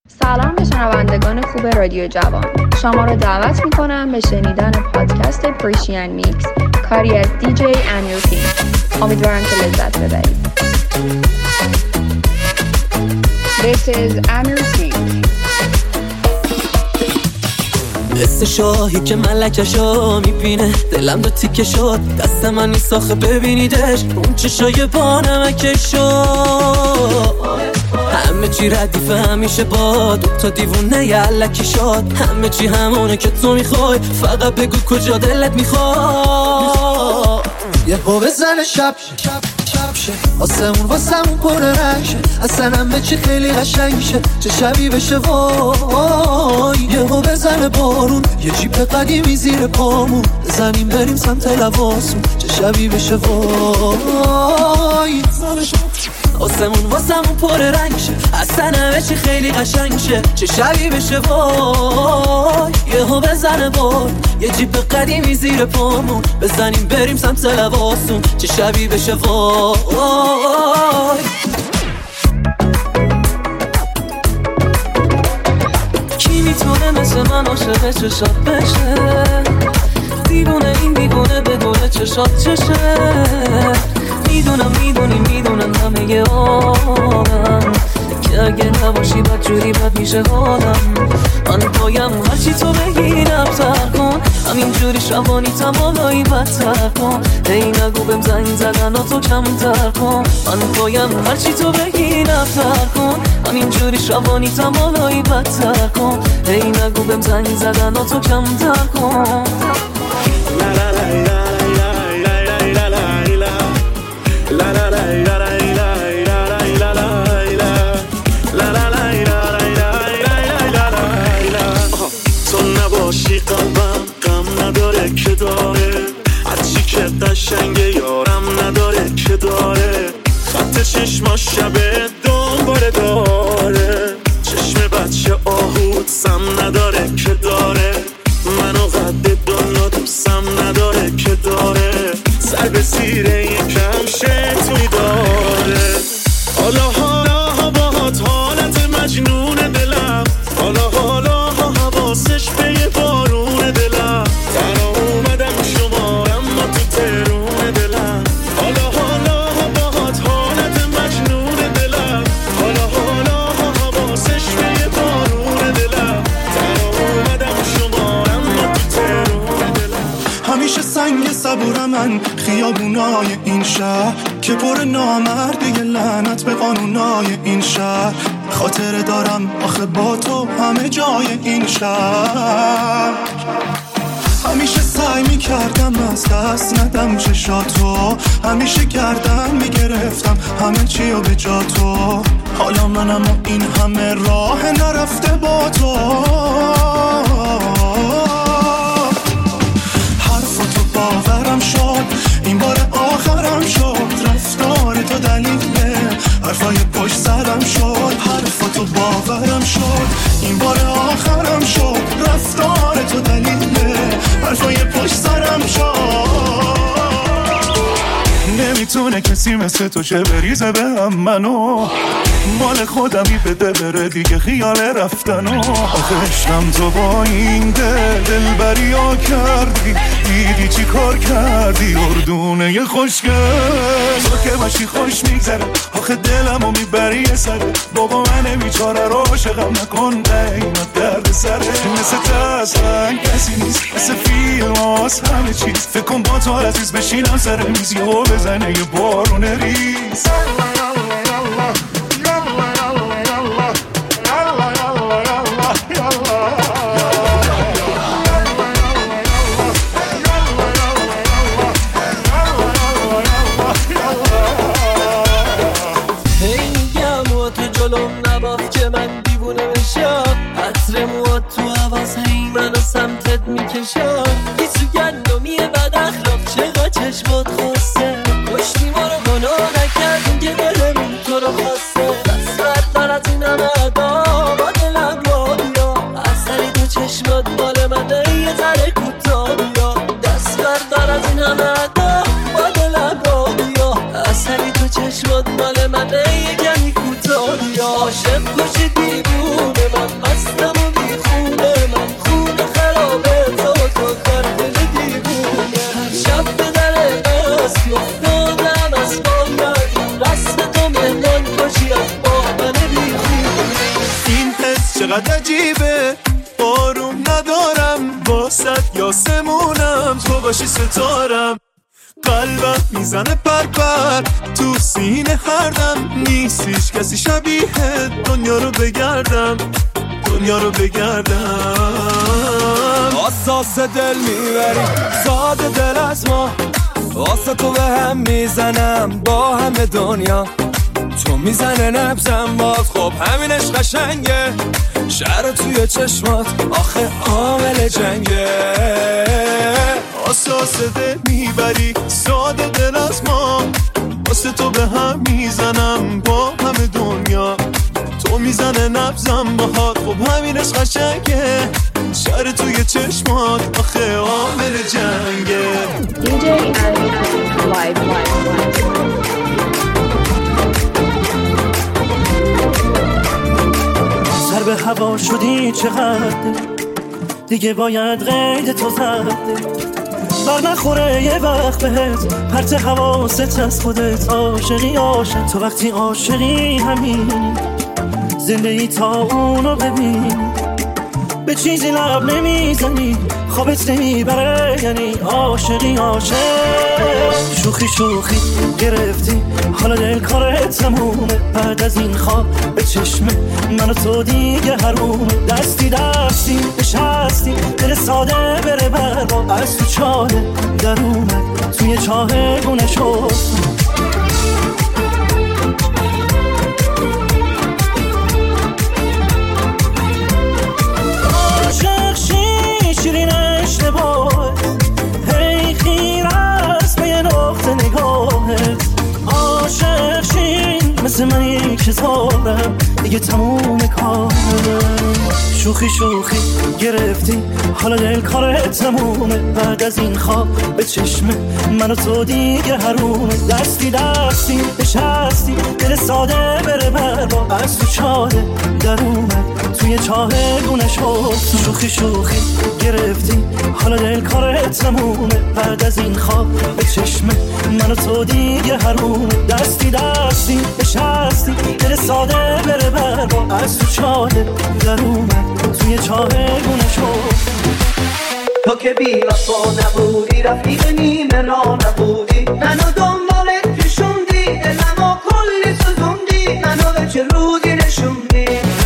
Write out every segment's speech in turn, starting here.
سلام به شنوندگان خوب رادیو جوان. شما را دعوت می‌کنم به شنیدن پادکست پرشین میکس، کاری از دیجی امیر پینک. امیدوارم که لذت ببرید. This is Amir Pink. قصه شاهی که ملکشو میبینه، دلم دو تیکه شد، دست من نیست آخه ببینیدش، اون چشای با نمکشو. همه چی ردیفه همیشه با دوتا دیوونه یلکی شد، همه چی همونه که تو میخوای، فقط بگو کجا دلت میخواد. یه پا بزن شب شه، آسمون واسمون پر رنگ شه، اصلا همه چی خیلی قشنگ شه، چه شبی بشه وای. یه پا بزن بارون، یه جیپ قدیمی زیر پامون، بزنیم بریم سمت لواسون، چه شبی بشه وای. آسمون واسمون پر رنگ شه، اصلا همه چی خیلی قشنگ شه، چه شبی بشه وای. یهو بزنه بار، یه جیپ قدیمی زیر پامون، بزنیم بریم سمت لواسون، چه شبی بشه وای. کی میتونه مثل من عاشق چشات بشه؟ دیوونه این دیوونه بدونه چشات چشه. میدونم همه آدم که اگه نباشی بد جوری بد میشه حالم. من پایم هرچی تو بگی نبتر کن، همینجوری شبانی تمالایی بدتر کن. ای نگو بهم زنگ زدن تو کمتر کن، من پایم هرچی تو بگی نبتر کن، همینجوری شبانی تمالایی بدتر کن. ای نگو بهم زنگ زدن تو کمتر کن. قلبم غم نداره که داره، هرچی که قشنگه یارم نداره که داره. خط چشماش شبه دنباله داره، چشم بچه آهود سم نداره که داره. منو قد دنیا دوستم نداره که داره، سر به سیره یکم شتوی داره. حالا باهات حالت مجنون دلم، حالا حواسش به یه بارون دلم. تنها اومدم شمارم ما تو ترون دلم. حالا باهات حالت مجنون دلم، حالا حواسش به یه بارون دلم. تنها اومدم شمارم ما تو ترون دلم. همیشه سنگ صبورم من خیابونای این شهر، که پر نامرده یه لعنت به قانونای این شهر. خاطره دارم آخه با تو همه جای این شهر. همیشه سعی میکردم از دست ندم چشاتو، همیشه گردن میگرفتم همه چی رو به جا تو. حالا منم و این همه راه نرفته با تو. حرفتو باورم شد، این بار آخرم شد، رفتار تو دلیله حرفای پشت سرم شد. حرفتو باورم شد، این بار آخرم شد، رفتار تو دلیله حرفای پشت سرم شد. نمیتونه کسی مثل تو چه بریزه به هم منو، مال خودمی بده بره دیگه خیال رفتنو. آخه عشقم تو با این دلبری ها کردی، دیدی چی کار کردی اردونه یه خوشگل. تو که باشی خوش میگذره، آخه دلمو میبری یه سره. بابا من بیچاره رو عاشقم نکن، قیمت درد سره. مثل تسلن کسی نیست، مثل فیلم هاست همه چیز. فکر کن با تو عزیز بشینم سر میزی و بزنه یه بارون ریز. من دیوونه بشم، عطر موات تو عوض هی منو سمتت میکشم. یه تو گندمیه بد اخلاق چقدر چشمات خواسته، کشتی ما رو گناه نکردیم که دلمون تو رو خواسته. دست بردار از این همه ادا با دلم را بیا، اثری تو چشمات مال منه یه ذره کوتاه بیا. دست بردار از این همه ادا با دلم را بیا، اثری تو چشمات مال منه یه کمی کوتاه بیا. عاشق کشی دیوونه من چقدر عجیبه آروم ندارم واسط یاسمونم تو باشی ستارم قلبم میزنه پرپر تو سینه هردم نیستیش کسی شبیه دنیا رو بگردم آساس دل میبری ساده دل از ما واسه تو به هم میزنم با همه دنیا تو میزنه نبزم باز خب همینش قشنگه شهر توی چشمات آخه عامل جنگه آساس دل میبری ساده دل از ما واسه تو به هم میزنم با همه دنیا تو میزنه نبزم باهات خب همینش قشنگه شهر توی چشمات آخه عامل جنگه DJ Anil Live. سر به هوا شدی چقدر دیگه باید قید تو زده بر نخوره یه وقت بهت پرت حواست از خودت عاشقی عاشق تو وقتی عاشقی همین زندگی تا اونو ببین به چیزی لب نمیزنی خوابت نمیبره یعنی عاشقی عاشق شوخی گرفتی حالا دل کارت تمومه بعد از این خواب به چشم من و تو دیگه حرومه دستی نشستی دل ساده بره برا از تو چاله در اومد توی چاه گونه شد مثل من یک شتابم دیگه تموم کارم شوخی گرفتی حالا دل کارت تمومه بعد از این خواب به چشم من و تو دیگه حرومه دستی نشستی دل ساده بره برا از تو چاله در اومد توی چاه گونه شد شوخی گرفتی حالا دل کارت تمومه بعد از این خواب به چشم من و تو دیگه حرومه دستی نشستی دل ساده بره برا از تو چاله در اومد توی چاه گونه شد تو که بی وفا نبودی رفیق نیمه را نبودی منو دنبالت پیشوندی دلمو کلی سوزوندی منو به چه روزی نشوندی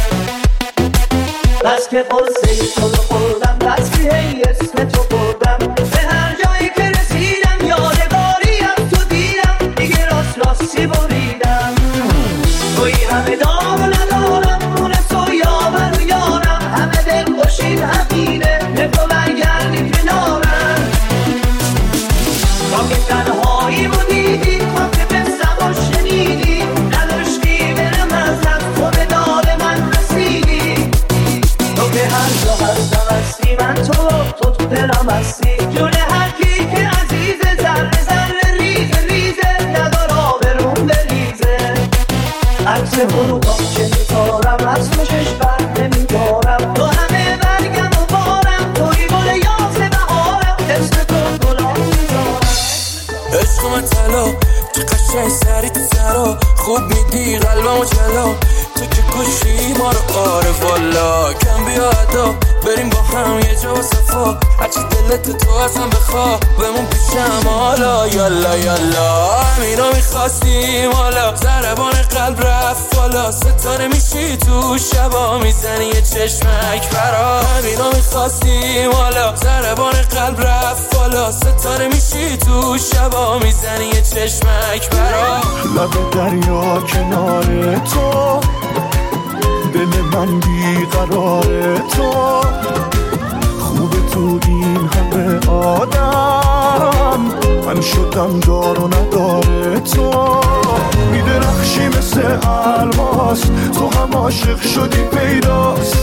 بس که قصه تو رو خوردم بس که هی اسم تو بردم به هر جایی که رسیدم یادگاری از تو دیدم دیگه راستی بریدم توی همه دار ندارم مونه تو یاور و یارم همه دل خوشید همینه نکو برگردی کنارم تا که تنهایی رو دیدی تا که بستم و شنیدی نداشتی برم ازت تو به داد من رسیدی تو که هر جا هستم هستی من تو دلم هستی جون هر کی که عزیزه ذره ریزه ندار آبروم بریزه عکس فروغات که میتارم از خوشش بر نمیدارم تو همه برگم و بارم توی گل یاس بهارم اسم تو گلام میذارم عشق من طلا تو قشنگ سری تو سرا خوب میدی قلبمو جلا تو که کشی ما رو آره والا کم بیا ادا بریم با هم یه جا و صفا هرچی دلت تو ازم بخوا بمون پیشم حالا یالا همینا میخواستیم حالا ضربان قلب رفت بالا ستاره میشی تو شبا میزنی یه چشمک برا همینا میخواستیم حالا ضربان قلب رفت بالا ستاره میشی تو شبا میزنی یه چشمک برا لب دریا کنار تو دل من بیقرار تو خوب تو این همه آدم من شدم دار و نداره تو میدرخشی مثل الماس تو هم عاشق شدی پیداست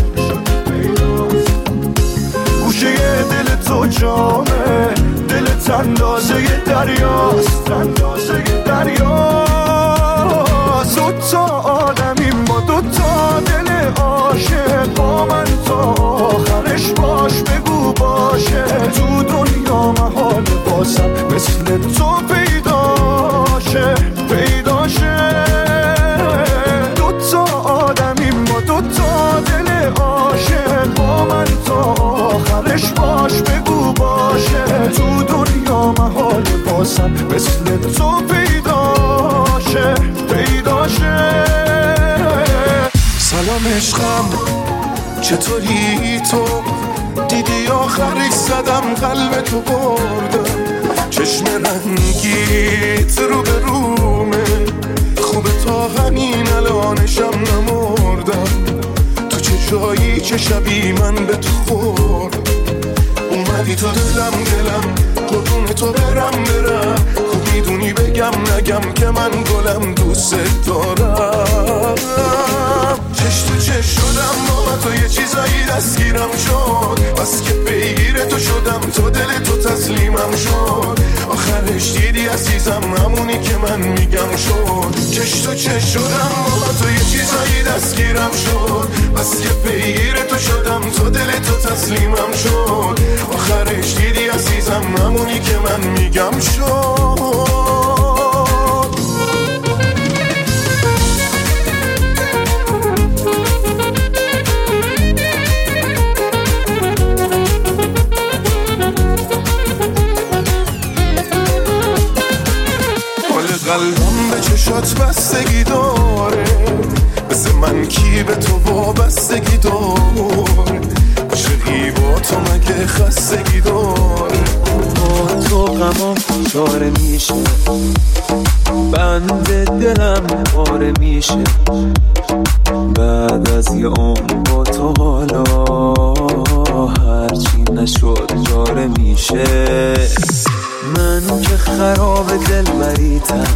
گوشه دل تو جامه دلت اندازه دریاست دوتا آدمیم با دوتا دل عاشق با من تا آخرش باش بگو باشه تو دنیا محال بازم مثل تو پیداشه دوتا آدمیم با دوتا دل دلش باش بگو باشه، تو دنیا محال باسم مثل تو پیداشه. سلام عشقم چطوری تو؟ دیدی آخری زدم قلب تو بردم، چشم رنگیت رو به رومه، خوبه تا همین الانشم نمردم. تو چه جایی چه شبی من به تو خورد، اومدی تو دلم قربون تو برم خوب میدونی بگم نگم که من گلم دوست دارم. چش تو چش شدم با تو یه چیزایی دستگیرم شد، بس که پیگیر تو شدم تو دل تو تسلیمم شد. آخرش دیدی عزیزم همونی که من میگم شد. چش تو چش شدم با تو یه چیزایی دستگیرم شد، بس که پیگیر تو شدم تو دل تو تسلیمم شد. آخرش دیدی عزیزم همونی که من میگم شد. قلبم به چشات بستگی داره، مثل من کی به تو وابستگی داره، عشقی با تو مگه خستگی داره. با تو غمام چاره میشه، بند دلم پاره میشه، بعد از یه عمر با تو حالا هرچی نشد جاره میشه. من که خراب دل بریتم،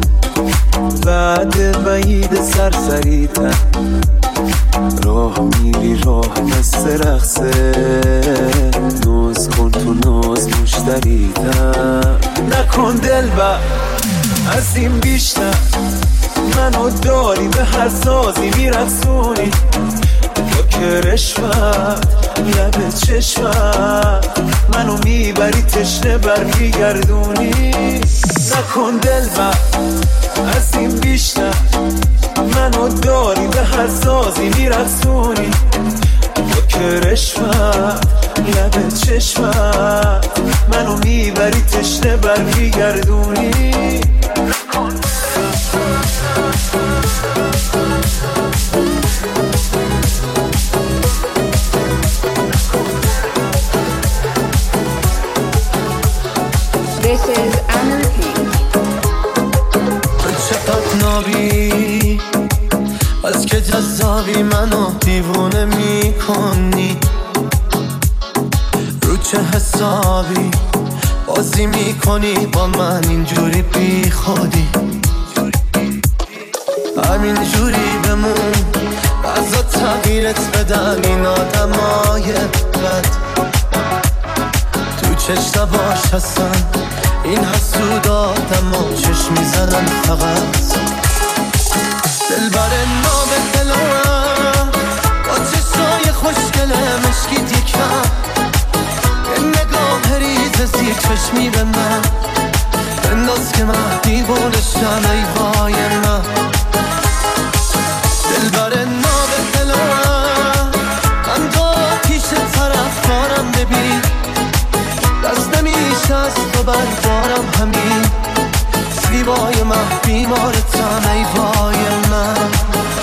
بعد بعید سرسریتم، راه میری راه مثل رقصه، ناز کن تو ناز مشتریتم. نکن دل بر از این بیشتر، منو داری به هر سازی میرقصونی، با که رشوت لب چشمت منو میبری تشنه برمیگردونی. نکن دل بر از این بیشتر، منو داری به هر سازی میرقصونی، با که رشوت لب چشمت منو میبری تشنه برمیگردونی. This is Amir King. چقدر نابی از که جذابی منو دیوونه میکنی، رو چه حسابی بازی میکنی با من اینجوری بی خودی. همین جوری بمون بذار تغییرت بدن این آدمای بد، تو چشم نباش هستن این حسود آدم ها چشم میزنن فقط. دل بر نام دلم با چشای خوشگله مشکید یکم، یه نگاه ریز زیر چشمی به من بنداز که من دیوانشم ای وای من. دل بر نام دلم من با پیش طرف دارم ببین، دست نمیشه از تو بردارم همین، زیبای من بیمارتم ای وای من.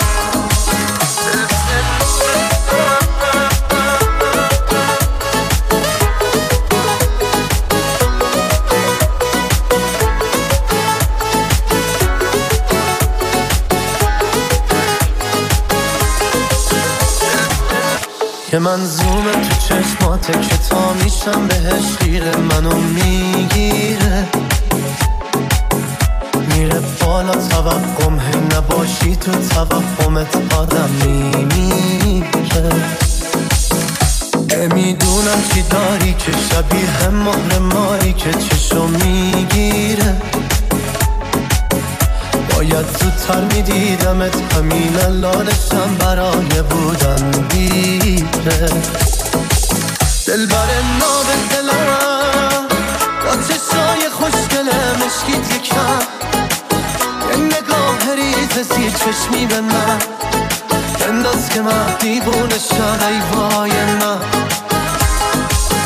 که منظوم تو چشماته که تا میشم بهش خیره، منو میگیره میره بالا توقعم، هی نباشی تو توقعمت آدم میمیره. میدونم چی داری که شبیه مهر ماری که چشو میگیره، باید زودتر میدیدمت همین الانشم برای بودن دیره. دل بر ناب دلم با چشای خوشگله مشکید یکم، یه نگاه ریز زیر چشمی به من بنداز که من دیوونشم ای وای من.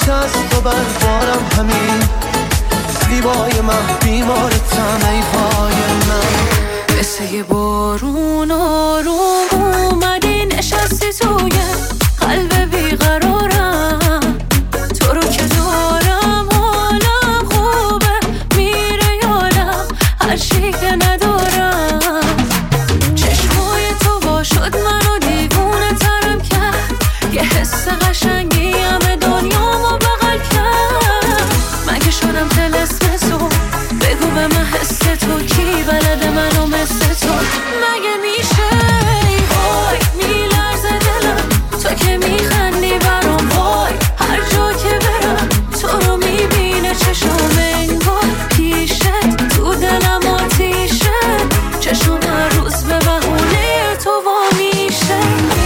که از تو بردارم همین زیبای من بیمارتم ای پای من مثل یه بارون آروم اومدی نشستی توی قلب بیقرارم تو رو که دارم حالم خوبه میره یادم هر چی که ندارم چشمای تو وا شد منو دیوونه ترم کرد یه حس قشنگی همه دنیامو بغل کرد من که شدم طلسم تو بگو به من حس تو کی بلده منو مثل تو مگه میشه ای وای میلرزه دلم تو که میخندی برام وای هر جا که برم تو رو میبینه چشم انگار پیشت تو دلم آتیشه چشم هر روز به بهونه تو وا میشه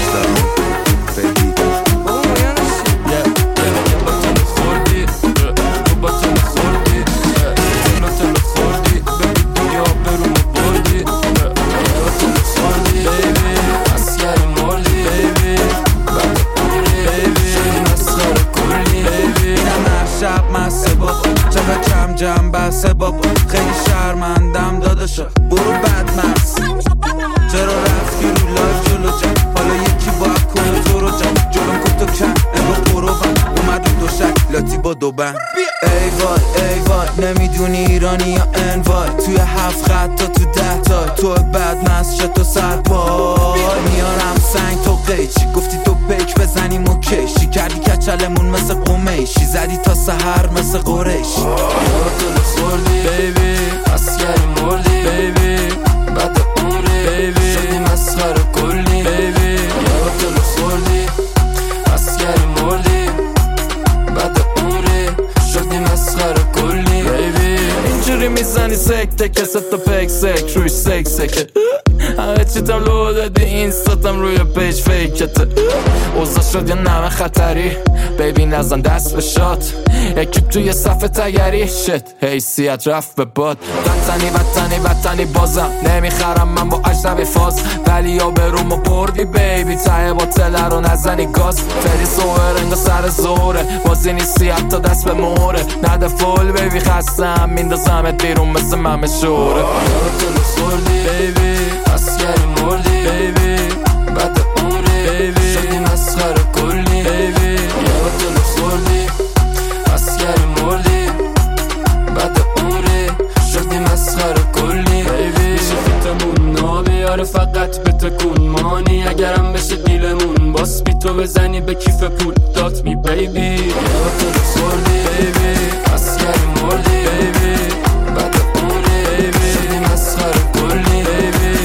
جمع بسه بابا خیلی شرمندم داداشا برو بدمست چرا رفتی رو لایف جلو جمع حالا یکی باید کنه تو رو جمع جلوم کن تو کم امرو قروبم اومد رو دوشک لاتی با دو بند ای وای نمیدونی ایرانی یا انوای توی 7 خط تا تو 10 تا تو بدمست چه تو سرپای میارم سنگ تو قیچی گفتی تو پیک بزنیم و کشی کردی کچلمون مثل قمیشی زدی تا سحر مثل قریشی دل خوردی بیبی اسکری مردی بیبی بعد عمری بیبی شدی مسخره کلی بیبی دل خوردی اسکری مردی بعد عمری شدی مسخره کلی بیبی اینجوری میزنی سکته کست تا پک سک روی سکه همه چیتم لو دادی اینستاتم روی پیج فیکته اوضاع شد یه نمه خطری بیبی نزن دست به شات اکیب توی صفحه تگری شت حیثیت رفت به باد وطنی بازم نمیخرم من با اجنبی فاز ولی یا برومو بردی بیبی ته باطله رو نزنی گاز فری سوهر انگا سر زوره بازی نیستی حتی دست به موره نده فول بیبی خستم میندازمت بیرون مثل ممه شوره دل خوردی بیبی اسکری مردی بیبی بعد عمری بیبی شدی مسخره کلی بیبی دل خوردی اسکری مردی بعد عمری شدی مسخره کلی بیبی میشه فیتمون نابیاره فقط به تکون مانی اگرم بشه دیلمون باس بی تو بزنی به کیف پول دات می بیبی دل خوردی بیبی اسکری مردی بیبی بعد عمری بیبی شدی مسخره کلی بیبی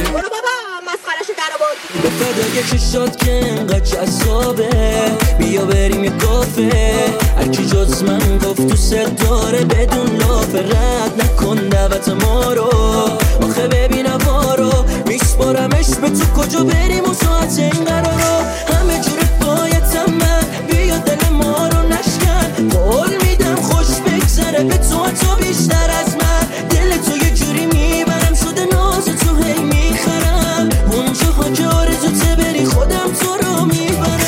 به فدای چشات که انقدر جذابه بیا بریم یه کافه هرکی جز من گفت دوست داره بدون لاف رد نکن دعوت ما رو آخه ببین هوا رو میسپارمش به تو کجا بریم و ساعت این قرارو همه جورت بایدم من بیا دل ما رو نشکن قول میدم خوش بگذره به تو بیشتر از من دل تو یه جوری میبرم شده ناز تو هی میخرم اونجاها که آرزوته بری خودم تو رو میبرم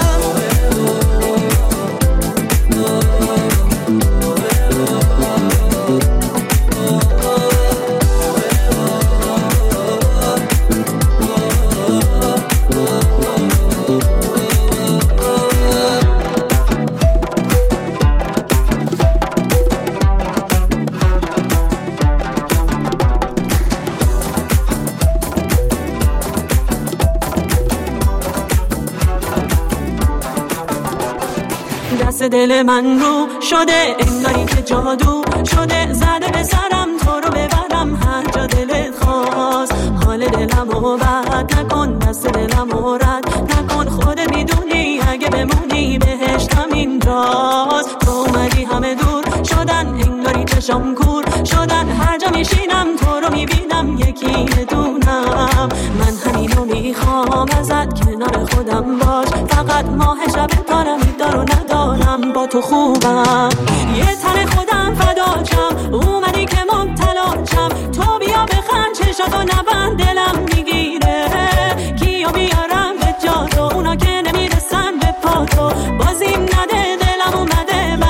دل من رو شده انگاری که جادو شده زده به سرم تو رو ببرم هر جا دلت خواست حال دلم رو بد نکن دست دلم رو رد نکن خودت میدونی اگه بمونی بهشتم اینجاست تو اومدی همه دور شدن انگاری چشم کور شدن هر جا میشینم تو رو میبینم یکی بدونم من همینو میخوام ازت کنار خودم باش فقط ماه شب دارم دارو ندارم با تو خوبم یه تن خودم فداچم اومدی که مبتلاچم تو بیا بخند چشاتو نبند دلم میگیره کیو بیارم به جا تو اونا که نمیرسن به پا تو بازیم نده دلم اومده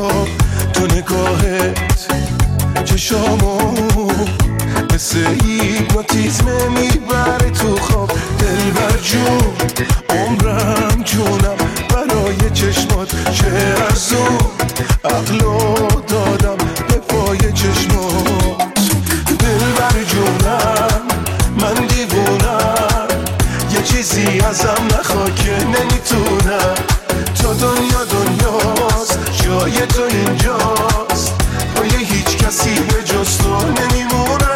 صبح تو نگاهت چشامو مثل هیپنوتیزم میبره تو خواب. دلبر جون عمرم جونم برای چشمات چه ارزون، عقلو دادم به پای چشمات. دلبر جونم من دیوونم، یه چیزی ازم نخوا که نمیتونم. تو دنیا دنیاست، جای تو اینجاست، پای هیچ کسی به جز تو نمیمونم.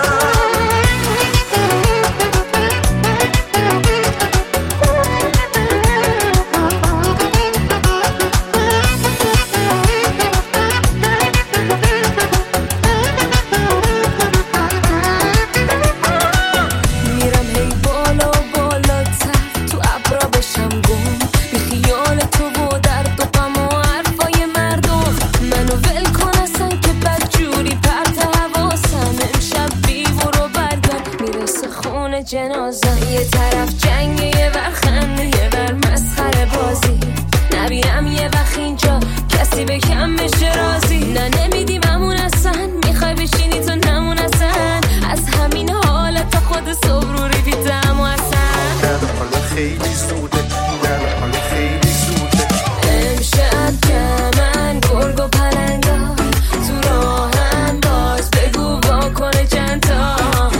جنازه یه طرف جنگ، یه ور خنده، یه ور مسخره بازی. نبینم یه وقت اینجا کسی به کم بشه راضی. نه نمیدیممون اصلا، میخوای بشینی تو نمون اصلا. از همین حالت تا خود صبح رو ریپیتم و اصلا حالا خیلی زوده، حالا خیلی زوده. امشب من گرگ و پلنگا تو راهم، باز بگو واکنه چند تا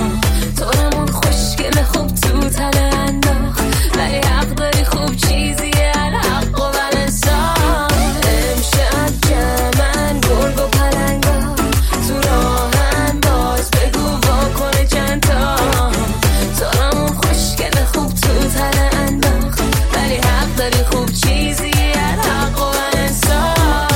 خوب تو تله انداخت، ولی حق داری خوب چیزیه الحق و ولنسان. امشب من گرگ و پلنگا تو راهم، باز بگو واکنه چند تا. تارمون خوشگل خوب تو تله انداخت، ولی حق داری خوب چیزیه الحق و ولنسان.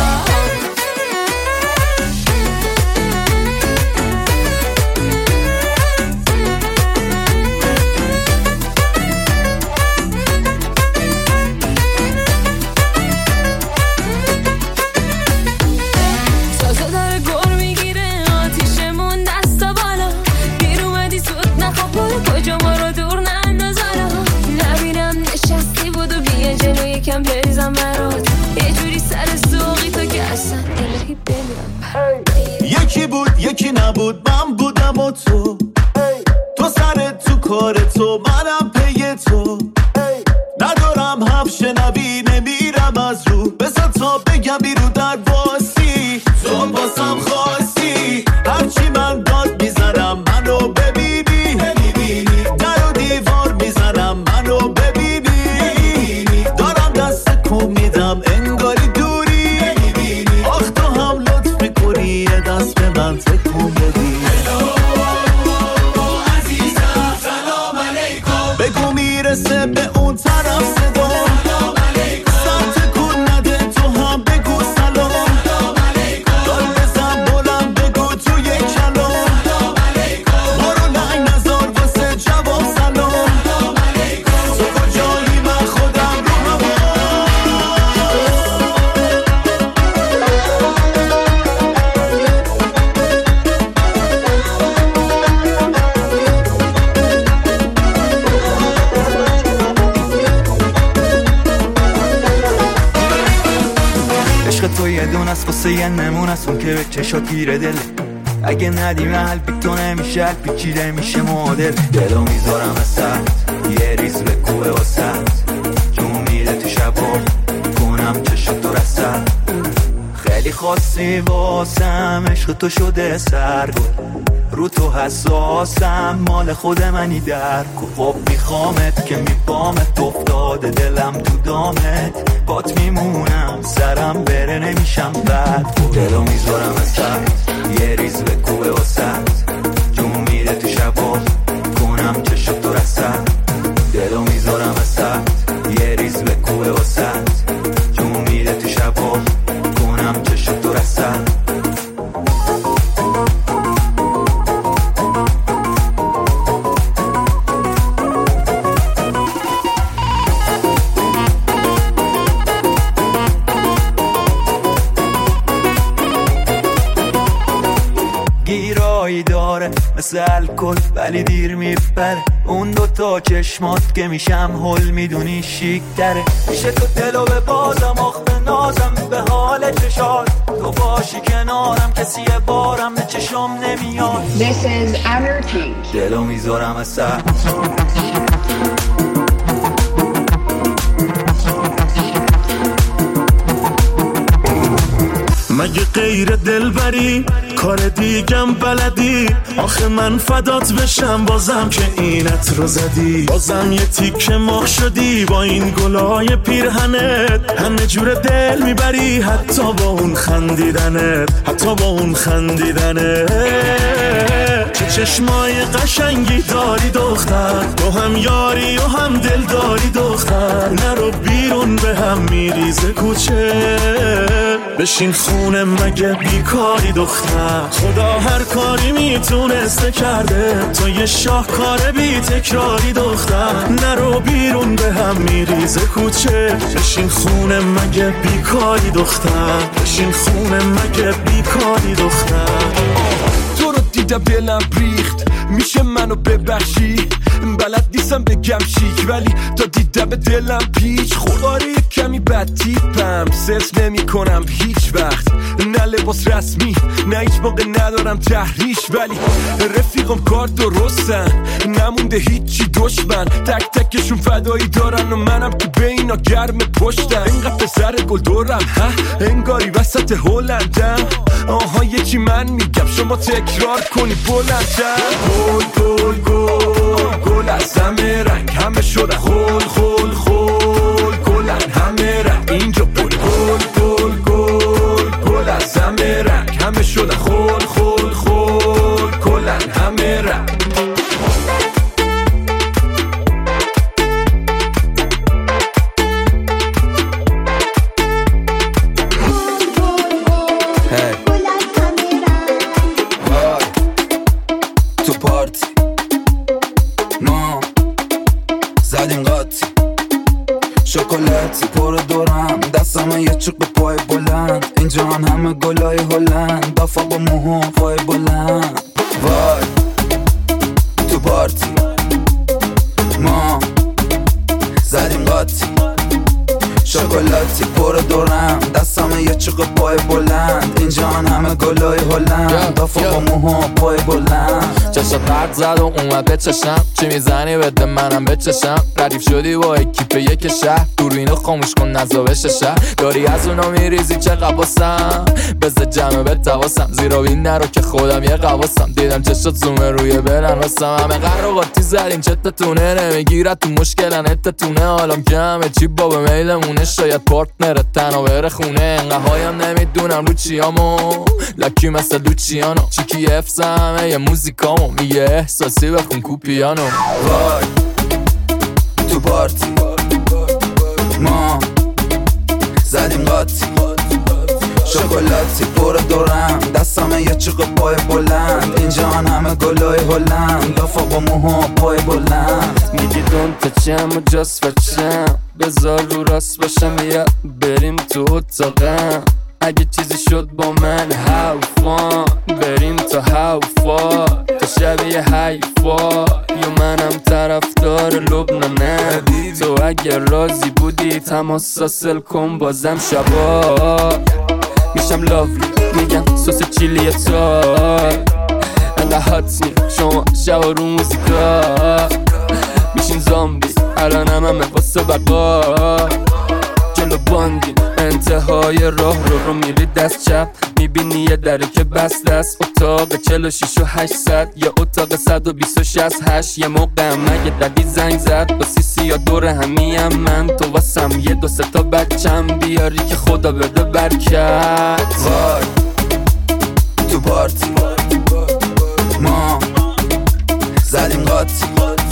کجا ما رو دور ننداز حالا. نبینم نشستی بودو بیا جلو یکم بریزم برات. یه جوری سر سوقی تو که اصلا الهی بمیرم. یکی بود یکی نبود، من بودم و تو. تو سرت تو کار تو، منم پی تو. ندارم حرف شنوی، نمیرم از رو. بزن تا بگم بیرو در واسی، تو باسم خاصی. هرچی من داد میزنم منو ببینی، در و دیوار میزنم منو ببینی. دارم دست کن میدم انگاری دوری. آخ تو هم لطف میکنی، یه دست به من تکون بدی. عزیزم سلام علیکم، بگو میرسه به اون طرف صدا. سلام علیکم، سر تکون نده تو هم بگو سلام. سلام علیکم، دار بزن بلند بگو توی کلام. سلام علیکم، برو لنگ نزار واسه جواب سلام. سلام علیکم، تو کجایی من خودم رو هوا. عشق تو یه دون است واسه یه نمون است، اون که به چشات گیره دل. اگه ندی محل بی تو نمیشه، حل پیچیده میشه معادل. دلو میذارم وسط، یه ریز به کوه وسط. جون میده تو شبا کنم چشم تو رسد. خیلی خاصی واسم، عشق تو شده سرگل. رو تو حساسم، مال خود منی درکو. خب میخوامت که میبامت، افتاده دلم تو دامت. بات میمونم سرم بره نمیشم بد. دلو میذارم از سر، یه ریز به کوه وسط. جون میده تو شبا کنم چشم تو رسد. دلو میذارم از سر، یه ریز به کوه وسط. جون میده تو شبا کنم چشم تو رسد. واسه الکل ولی دیر میپره. اون دوتا چشمات که میشم هل میدونی شیک تره. میشه تو دلو به بازم آخ به نازم به حال چشات تو باشی کنارم کسی بارم به چشم نمیاد. This is Amir King. دلو میذارم از سر مگه غیر دلبری کار دیگم بلدی؟ آخه من فدات بشم بازم که اینت رو زدی. بازم یه تیکه ماه شدی با این گلای پیرهنت. همه جور دل میبری حتی با اون خندیدنت، حتی با اون خندیدنت. چه چشمای قشنگی داری دختر، تو هم یاری و هم دل داری دختر. نرو بیرون به هم میریزه کوچه، بشین خونه مگه بیکاری دختر. خدا هر کاری میتونسته کرده، تو یه شاهکار بی تکراری دختر. نرو بیرون به هم میریزه کوچه، بشین خونه مگه بیکاری دختر. بشین خونه مگه بیکاری دختر. تو رو دیدم دلم ریخت، میشه منو ببخشی؟ بلد نیستم بگم شیک ولی تا دیدم به دلم پیچ خورده. یک کمی بد تیپم، سرس نمی کنم هیچ وقت. نه لباس رسمی نه هیچ موقع ندارم تحریش، ولی رفیقم کار درستن نمونده هیچی دشمن. تک تکشون فدایی دارن و منم که به اینا گرم پشتم. اینقدر پسر گل دورم ها انگاری وسط هلندم. آها یکی من میگم شما تکرار کنی بلندم. گل گل گل گل از همه رنگ همه شدن خول خول خول گلن همه رنگ اینجا بول. گل گل گل گل از همه رنگ همه شدن خول خول خول گلن همه رنگ. شکلاتی پر دورم دستم یه چوب پای بلند. اینجا همه گلای هلند دافا با موها پای بلند. وای تو پارتی ما زدیم قاطی. شکلاتی پر دورم دستم یه چوب پای بلند. اینجا همه گلای هلند دافا با موها پای بلند. چشم پرد زد و اومد به چشم، چی میزنی بده منم به چشم. ردیف شدی با اکیپ یک شهر، دوربینو خاموش کن نزا بشه شهر. داری از اونا میریزی چه قباسم، بزد جمعه به تواسم. زیرا بین نرو که خودم یه قباسم. دیدم چشت زومه روی بلن راستم. همه قراقاتی زدیم چتتونه نمیگیرد تو مشکلن اتتونه. حالم که همه چی با به میلمونه، شاید پارتنرت تنها بره خونه. انقه هایم نمیدونم رو چیامو لکی مثل لوچیانو. چیکی افزمه یه موزیکامو میگه احساسی بخون کو پیانو. وای تو پارتی ما زدیم قاطی. شکلاتی پر دورم دستم یه چوب پای بلند. اینجا همه گلای هلند دافا با موها پای بلند. میگی دون تا چم و جاست بچم، بذار رو راست باشم یا بریم تو اتاقم. اگه چیزی شد با من حوفا بریم تا حوفا تا شبیه حیفا. یا منم طرفدار لبنانه، تو اگه راضی بودی تماس حاصل کن بازم شبا. میشم لاولی میگم سوس چیلیه تا انقدر حتمی شما شبا رو موزیکا. میشین زامبی الان همه واسه بقا. جلو باندین انتهای راه رو میری دست چپ، میبینی یه دره که بسته است. اتاق 46 و 800 یه اتاق 126 یه موقع مگه ددی زنگ زد با سیسی یا دور همیم من. تو واسم یه دو سه تا بچم بیاری که خدا بده برکت. وای تو پارتی ما زدیم قاطی.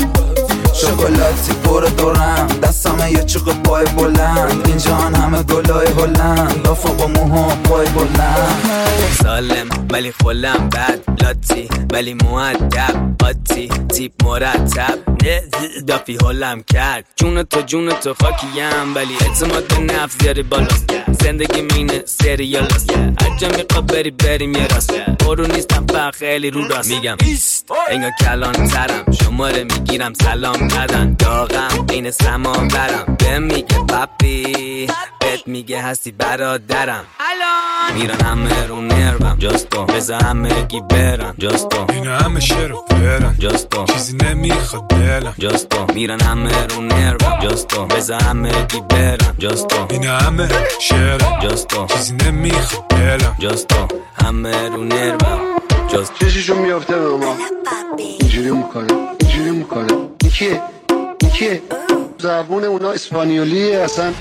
شکلاتی پر دورم دستم یه چوب پای بلند. اینجا همه گلای هلند دافا با موها پای بلند. سالم ولی خلم بد لاتی ولی مؤدب قاطی تیپ مرتب نه دافی هلم کرد. جون تو خاکیم ولی اعتماد به نفس زیاری بالاست. زندگی مینه سریالاست، هر جا میخواب بریم یه راست. برو نیستم فقط خیلی رو راست میگم انگار کلان ترم شماره میگیرم سلام ندن داغم این سما برم بهم میگه پاپی بهت میگه هستی برادرم میرن همه رو نروم جستو بزا همه گی برم جستو این همه شروع برم جستو چیزی نمیخواد دلم جستو میرن همه رو نروم جستو بزا همه گی برم جستو این همه شروع جستو چیزی نمیخواد دلم جستو همه رو نروم جستو چششون میافته به ما اینجوری میکنه این کیه زبون اونا اسپانیولیه اصلا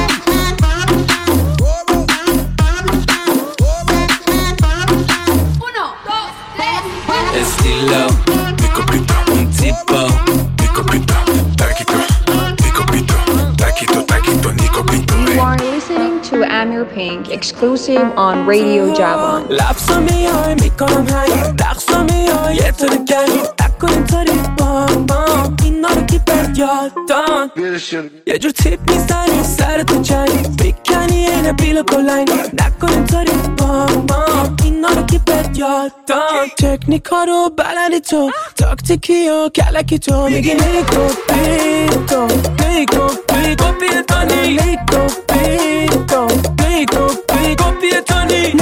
Estilo, mi copito, un tipo, mi copito, taquito, mi copito, taquito, ni copito. You are listening to Amir Pink, exclusive on Radio Javon. لفظا میای میکنم های رقصا میای یه تو نگری نکن اینطوری بابا اینا رو کی بهت یاد داد یه جور تیپ میزنی سر تو جنی بکنی اینه بیل بلنگ نکن اینطوری بابا اینا رو کی بهت یاد داد تکنیکا رو بلدی تو تاکتیکی و کلکی تو میگی نیکو پیتو پیتونی نیکو پیتو پیتونی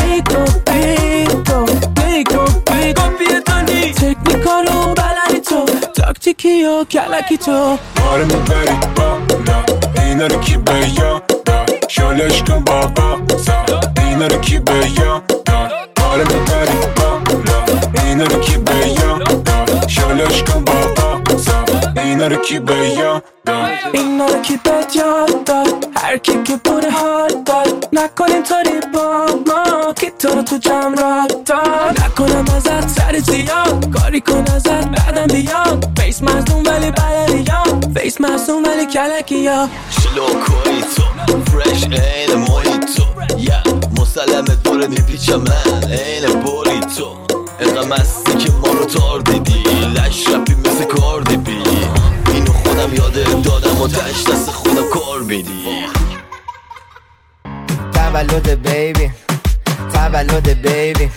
تکنیکا رو بلدی تو تاکتیکی و کلکی تو آره میبری بالا اینا رو کی به یاد داد شالش کن بابا اینا رو کی به یاد داد آره میبری بالا اینا رو کی به یاد داد شالش کن بابا اینا رو کی به یاد داد اینا رو کی به یاد داد هر کی که بوده حال داد نکن اینطوری با ما که تو رو تو جمع را داد نکنم ازت سر زیاد کاری کن ازت بعدم بیاد فیس مصنون ولی بلدیاد فیس مصنون ولی کلکی ها شلو کنی تو فرش این محیطو مسلمه داره میپیچم من این بولی تو اینقدر مستی که ما رو تار دیدی لش رپی مثل کاردی بی اینو خودم یاده دادم و تش دست خودم کار بیدی تولد بیبی تولد بیبی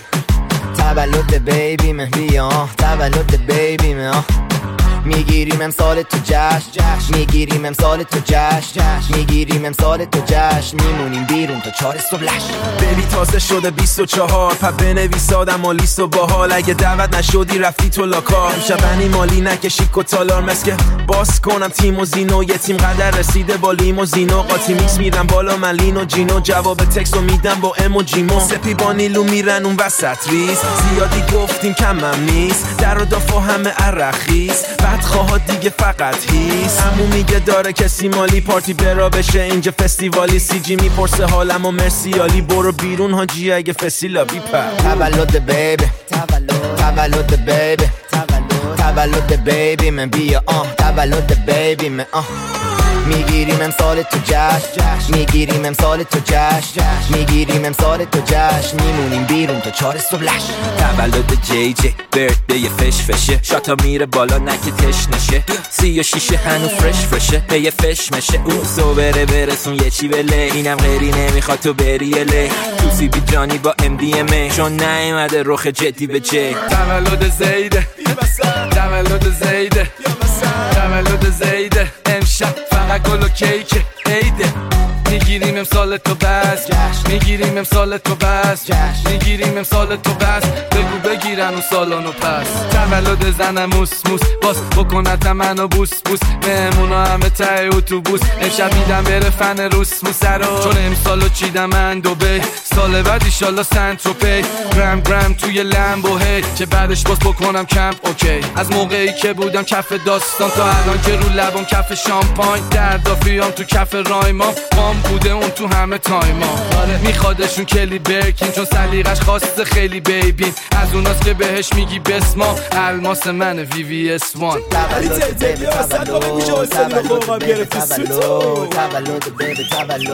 تولد بیبی من بیا تولد بیبی من میگیریم امسال تو جشن میگیریم امسال تو جشن میگیریم امسال تو جشن میمونیم بیرون تا 4 صبح لش بیبی تازه شده 24 پا بنویس آدم و لیست و باحال اگه دعوت نشدی رفتی تو لاکار شبنی مالی نکشی کتالار مسکه باز کنم تیم و زینو یه تیم قدر رسیده با لیموزینو قاطی میکس میدم بالا من لین و جینو جواب تکست رو میدم با ام و جیمو سپی با نیلو میرن اون وسط ریز زیادی گفتیم کمم نیست در و دافا همه عرقیز خواهد دیگه فقط هیست همون میگه داره کسی مالی پارتی برا بشه اینجا فستیوالی سی جی میپرسه حالم و مرسیالی برو بیرون حاجی اگه فسیلا بیپر تولد بیبی تولد بیبی تولد بیبی من بیا تولد بیبی من میگیریم امسال تو جشن میگیریم امسال تو جشن میگیریم امسال تو جشن میمونیم بیرون تا 4 صبح لش تولد جی جی برده فش فشه شاتا میره بالا نکه تش نشه 36 هنو فرشه به یه فش مشه اون سو برسون یه چی بله اینم غیری نمیخواد تو بری اله تو سی بی جانی با ام دی ام ای چون نیومده رخ جدی به جی تولد زیده تولد زیده تولد زیده امشب فقط گل و کیک عیده میگیریم امسال تو بس میگیریم امسال تو بس میگیریم امسال تو بس بگو بگیرن و سالانو پس تولد زنم موس باز بکنت منو بوس مهمونا همه ته اتوبوس امشب میدم بره فن روس رو چون امسالو چیدم من دوبه سال بعد ایشالله سنتروپی گرم توی لمبو هی که بعدش باز بکنم کمپ اوکی از موقعی که بودم کف داستان تا الان که رو لبم کف شامپاین دردافیام تو کف رایما مام بوده اون تو همه تایما میخوادشون کلی برکین چون سلیقش خواسته خیلی بیبین از اوناست که بهش میگی بسما الماس من وی وی اس وان تولد بیبی تولد بیبی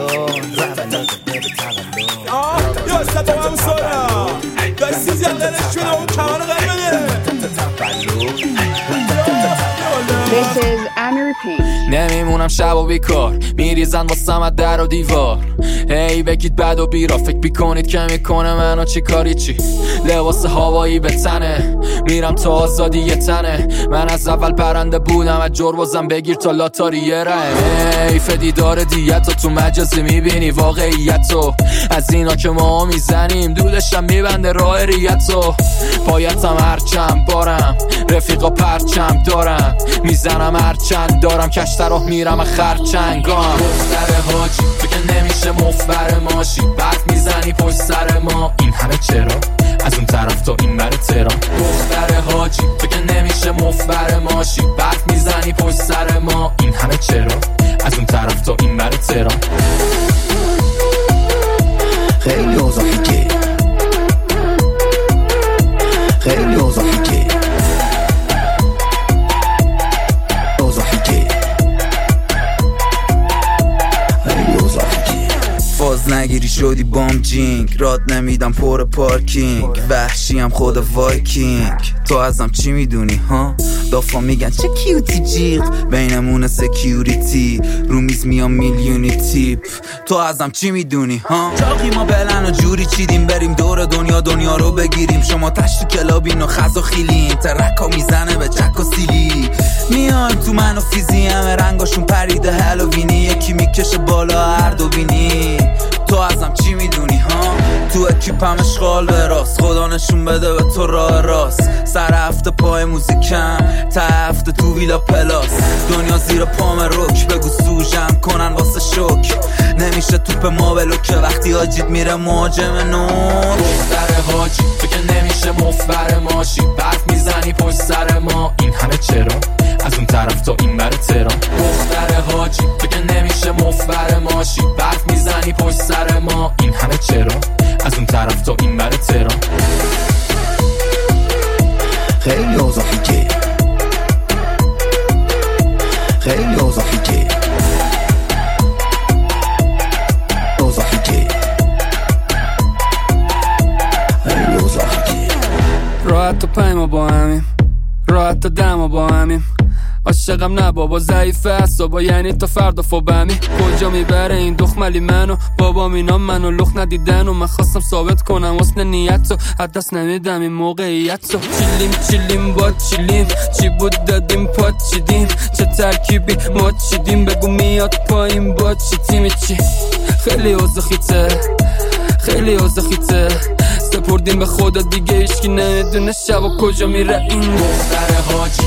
یا سبا هم سورا دستی زندنش شده اون کمان غیره This is امیر پینک. نمیمونم شب و بیکار، میریزن واسم از در و دیوار. هی بگید بد و بیرا، فکر بیکنید که میکنه منو چی کاری چی. لباس هوایی به تنه، میرم تا آزادی یه تنه. من از اول پرنده بودم، از جروزم بگیر تا لاتاریه راه. حیف دیدار دیتو تو مجازی میبینی واقعیتو. از اینا که ما میزنیم دودشم میبنده راه ریتو. پایتم هرچند بارم، رفیقا پرچم دارم. میزنم هرچند دارم، کشتراه میرم خرچنگام. دختر حاجی تو که نمیشه مفبر ماشی. برف میزنی پشت سر ما، این همه چرا؟ از اون طرف تا این بر تهران. دختر حاجی تو که نمیشه مفبر ماشی. برف میزنی پشت سر ما، این همه چرا؟ از اون طرف تا این بر تهران. خیلی اوضاحی که خیلی اوضاحی که اوضاحی که خیلی اوضاحی که فاز نگیری شدی بام جینگ. راد نمیدم پر پارکینگ. وحشیم خود وایکینگ. تو ازم چی میدونی ها؟ دافا میگن چه کیوتی جیغ. بینمون سکیوریتی رو میز میام میلیونی تیپ. تو ازم چی میدونی ها؟ چاقی ما بلن و جوری چیدیم بریم دور دنیا رو بگیریم. شما تشت کلابین و خز و خیلیم. ترکا میزنه به چک و سیلی. میایم تو من و فیزی همه رنگاشون پریده هالووینی. یکی میکشه بالا هر دو بینی. تو ازم چی میدونی ها؟ تو اکیپم اشغال به راست. خدا نشون بده به تو راه راست. سر هفته پای موزیکم، تا هفته تو ویلا پلاس. دنیا زیر پام روک، بگو سوژم کنن واسه شوک. نمیشه توپ ما بلوکه وقتی حاجید میره مهاجم نور. دختر حاجی تو که نمیشه مفبر ماشی. برف میزنی پشت سر ما، این همه چرا؟ از اون طرف تا این بر تهران. دختر حاجی تو که نمیشه مفبر ماشی. برف میزنی پشت سر ما، این همه چرا؟ از اون طرف تا این بر تهران. خیلی اوضاحی که خیلی اوضاحی که اوضاحی که خیلی اوضاحی که راحت و پیما با همیم، راحت و دما با همیم. عاشقم نه بابا ضعیفه اصابا، یعنی تا فردا فوبمی. کجا میبره این دخملی منو؟ بابام اینا منو لخ ندیدن و من خواستم ثابت کنم حسن نیتو. از دست نمیدم این موقعیتو. چیلیم با چیلیم، چی بود دادیم پات چیدیم. چه ترکیبی ما چیدیم، بگو میاد پایین با چی تیمی چی. خیلی اوزخیته، خیلی اوزخیته. سپردیم به خدا دیگه هیچکی نمیدونه شب و کجا میره این. دختر حاجی